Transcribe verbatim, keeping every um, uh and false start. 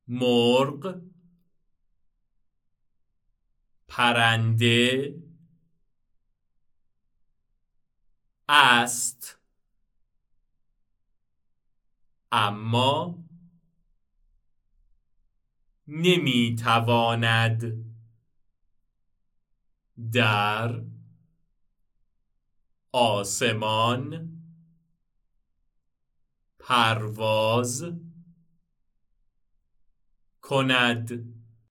مرغ، پرنده است، اما نمیتواند در آسمان پرواز کند.